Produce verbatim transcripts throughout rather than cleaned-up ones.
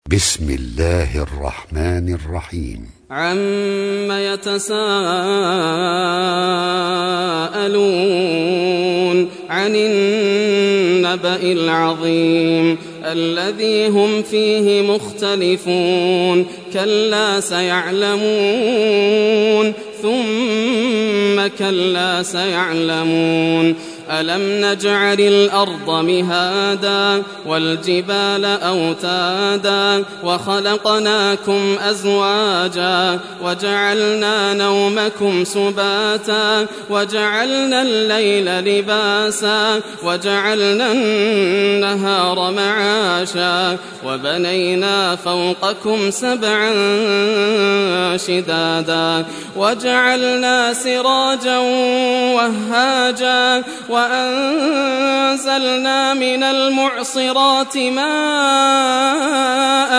بسم الله الرحمن الرحيم. عم يتساءلون عن النبأ العظيم الذي هم فيه مختلفون كلا سيعلمون ثم كلا سيعلمون ألم نجعل الأرض مهادا والجبال أوتادا وخلقناكم أزواجا وجعلنا نومكم سباتا وجعلنا الليل لباسا وجعلنا النهار معاشا وبنينا فوقكم سبعا شدادا وجعلنا سراجا وهاجا وأنزلنا من المعصرات ماء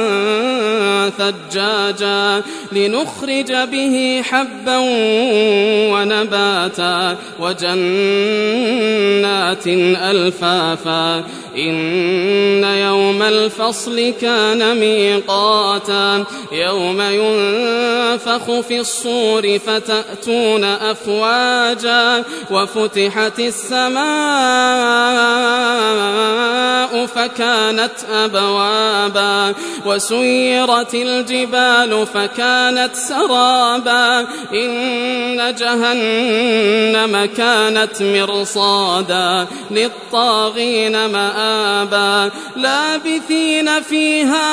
ثجاجا لنخرج به حبا ونباتا وجنات ألفافا إن يوم الفصل كان ميقاتا يوم ينفخ في الصور فتأتون أفواجا وفتحت السماء فكانت أبوابا وسيرت الجبال فكانت سرابا إن جهنم كانت مرصادا للطاغين مآبا لابثين فيها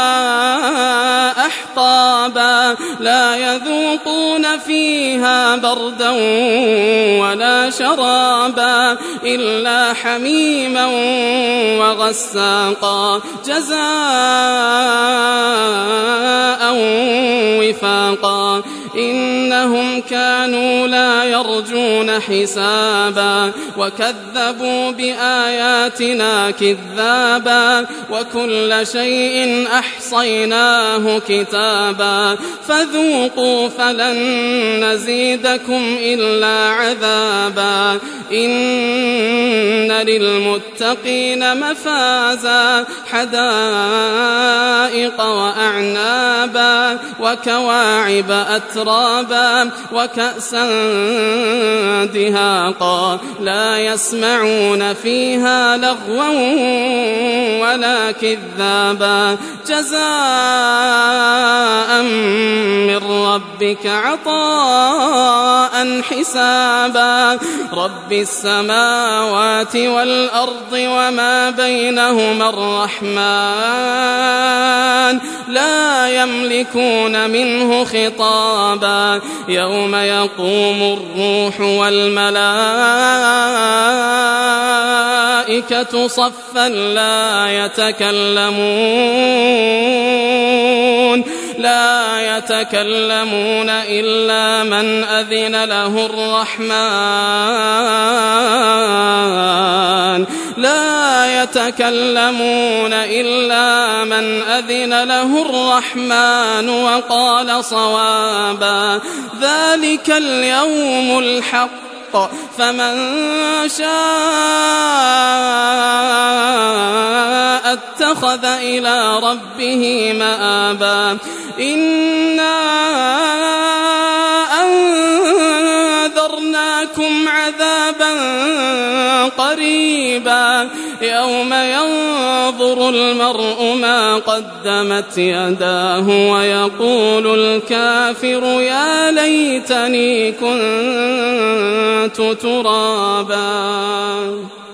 أحقابا لا يذوقون فيها بردا ولا شرابا إلا حميما وغساقا جزاء وفاقا إنهم كانوا لا يرجون حسابا وكذبوا بآياتنا كذابا وكل شيء أحصيناه كتابا فذوقوا فلن نزيدكم إلا عذابا إن للمتقين مفازا حدائق وأعنابا وكواعب أترابا وكأسا دهاقا لا يسمعون فيها لغوا ولا كذابا جزاء من ربك عطاء حسابا رب السماوات والأرض وما بينهما الرحمن لا يملكون منه خطابا يوم يقوم الروح والملائكة صفا لا يتكلمون لا يتكلمون إلا من أذن له الرحمن لا يتكلمون إلا من أذن له الرحمن وقال صوابا ذلك اليوم الحق فمن شاء اتخذ إلى ربه مآبا إنا أنذرناكم عذابا قريبا يوم ينظر المرء ما قدمت يداه ويقول الكافر يا ليتني كنت ترابا.